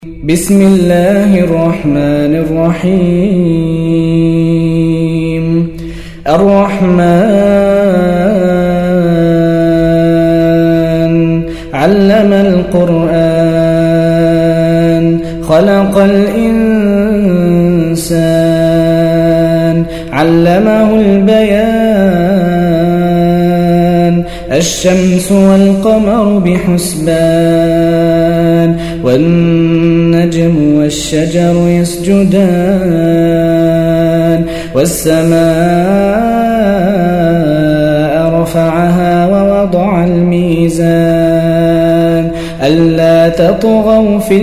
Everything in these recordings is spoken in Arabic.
بسم الله الرحمن الرحيم. الرحمن علم القرآن خلق الإنسان علمه البيان الشمس والقمر بحسبان والنجم والشجر يسجدان والسماء رفعها ووضع الميزان ألا تطغوا في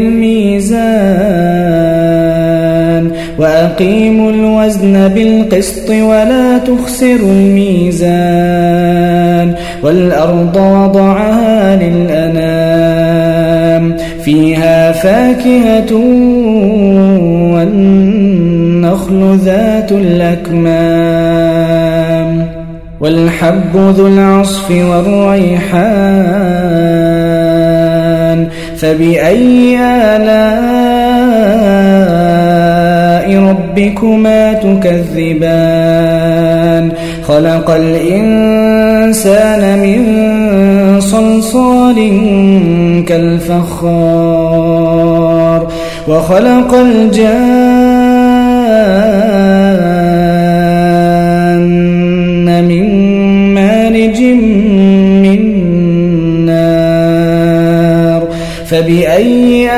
الميزان وأقيموا الوزن بالقسط ولا تخسروا الميزان والأرض وضعها للأنام فيها فاكهة والنخل ذات الأكمام والحب ذو العصف والريحان فبأي آلاء ربكما تكذبان خلق الإنسان من صلصال كالفخار وخلق الجان من مارج من نار فبأي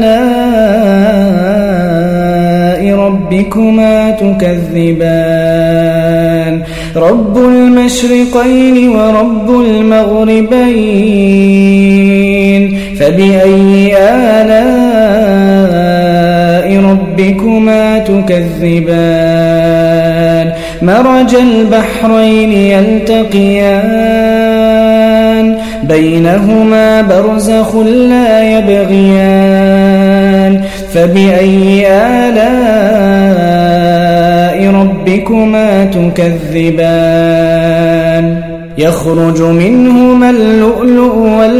آلاء ربكما تكذبان رب المشرقين ورب المغربين فبأي آلاء ربكما تكذبان مرج البحرين يلتقيان بينهما برزخ لا يبغيان فبأي آلاء ربكما تكذبان يخرج منهما اللؤلؤ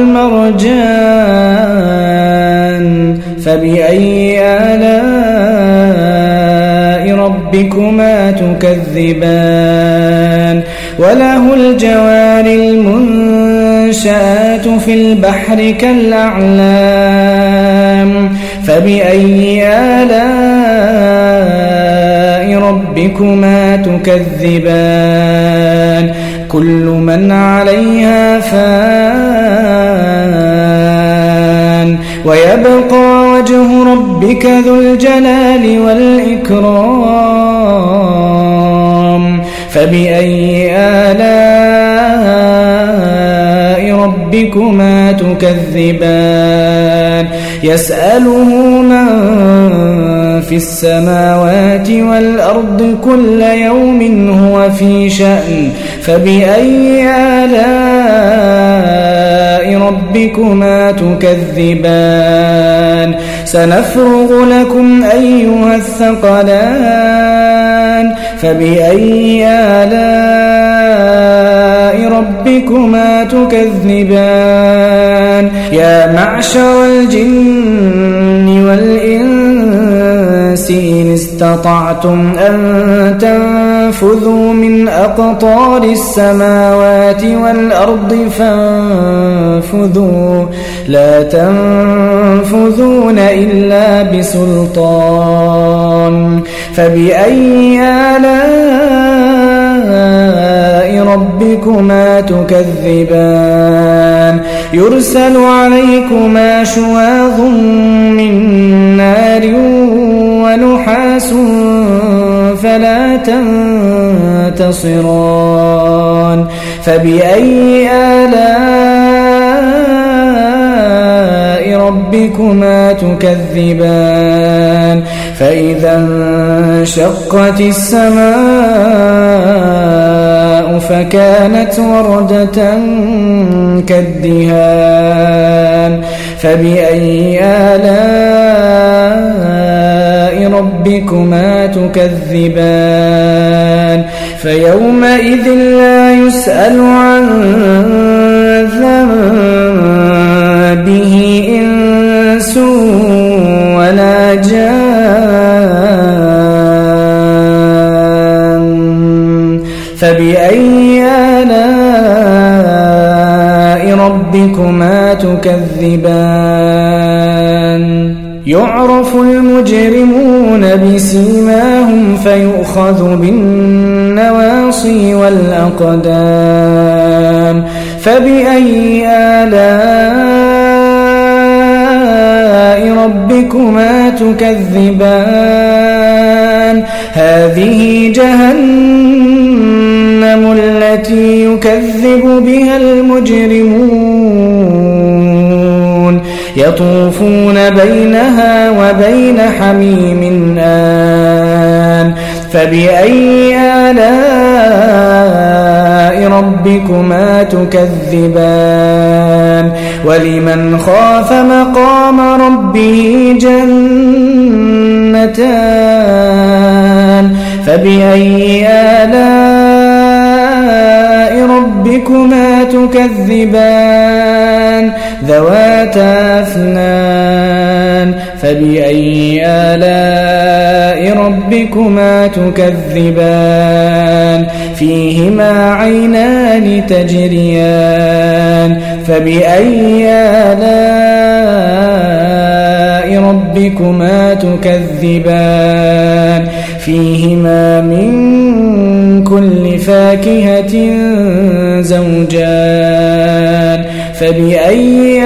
والمرجان فبأي آلاء ربكما تكذبان وله الجوار المنشآت في البحر كالأعلام فبأي آلاء ربكما تكذبان كل من عليها فان ويبقى وجه ربك ذو الجلال والإكرام فبأي آلاء ربكما تكذبان يسأله من في السماوات والأرض كل يوم هو في شأن فبأي آلاء ربكما تكذبان سنفرغ لكم أيها الثقلان فبأي آلاء ربكما تكذبان يا معشر الجن والإنس إن استطعتم أن تنفذوا من أقطار السماوات والأرض فانفذوا لا تنفذون إلا بسلطان فبأي آلاء ربكما تكذبان يرسل عليكما شواظ من نار ونحاس فلا تنتصران فبأي آلاء ربكما تكذبان فإذا انشقت السماء فكانت وردة كالدهان فبأي آلاء ربكما تكذبان فيومئذ لا يسأل عن ذنبه إنس ولا جان فبأي آلاء ربكما تكذبان يعرف المجرمون بسيماهم فيؤخذ بالنواصي والأقدام فبأي آلاء ربكما تكذبان هذه جهنم التي يكذب بها المجرمون يطوفون بينها وبين حميم آن فبأي آلاء ربكما تكذبان ولمن خاف مقام ربه جنتان فبأي آلاء ربكما تكذبان ذواتا أفنان فبأي آلاء ربكما تكذبان فيهما عينان تجريان فبأي آلاء ربكما تكذبان فيهما من كل فاكهة زوجان فبأي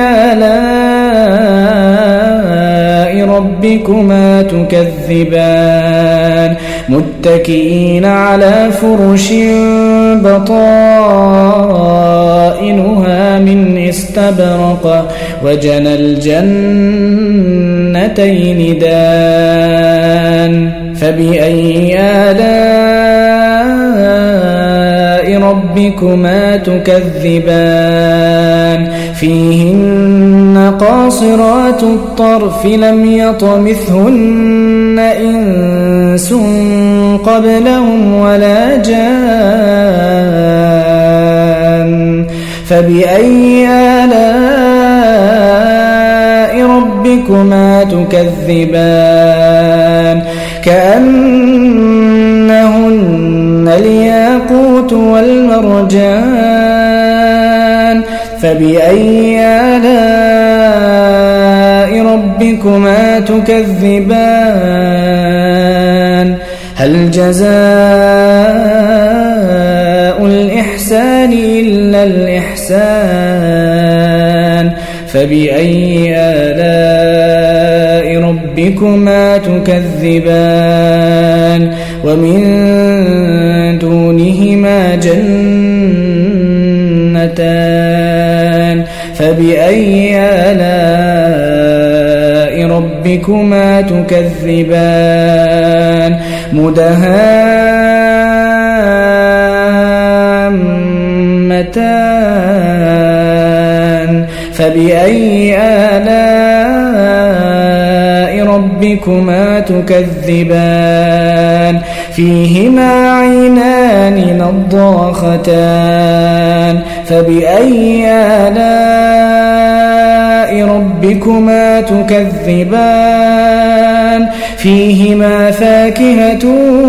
آلاء ربكما تكذبان متكئين على فرش بطائنها من استبرق وجنى الجنتين دان فبأي آلاء ربكما تكذبان فيهن قاصرات الطرف لم يطمثهن إنس قبلهم ولا جان فبأي آلاء ربكما تكذبان كأنهن الياقوت والمرجان فبأي آلاء ربكما تكذبان هل جزاء الإحسان إلا الإحسان فبأي آلاء ربكما تكذبان ومن دونهما جنتان فبأي آلاء ربكما تكذبان مدهامتان فبأي آلاء ربكما تكذبان فيهما عينان نضاختان فبأي آلاء ربكما تكذبان فيهما فاكهة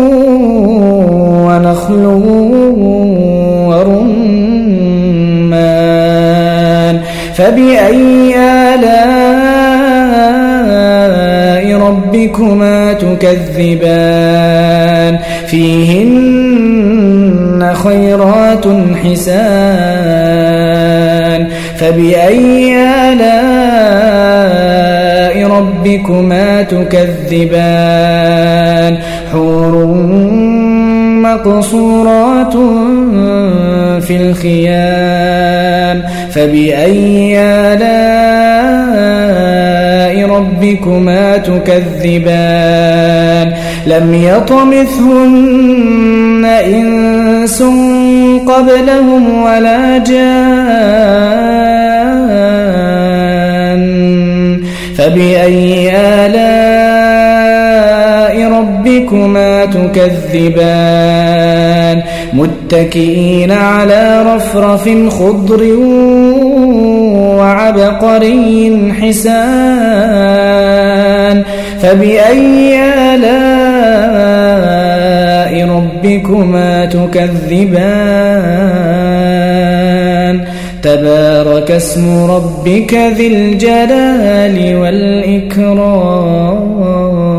ونخل ورمان فبأي آلاء ربكما تكذبان فيهن خيرات حسان فبأي آلاء ربكما تكذبان حور مقصورات في الخيام فبأي آلاء ربكما تكذبان لم يطمثهن إنس قبلهم ولا جان فبأي آلاء ربكما تكذبان متكئين على رفرف خضر وعبقري حسان فبأي آلاء ربكما تكذبان تبارك اسم ربك ذي الجلال والإكرام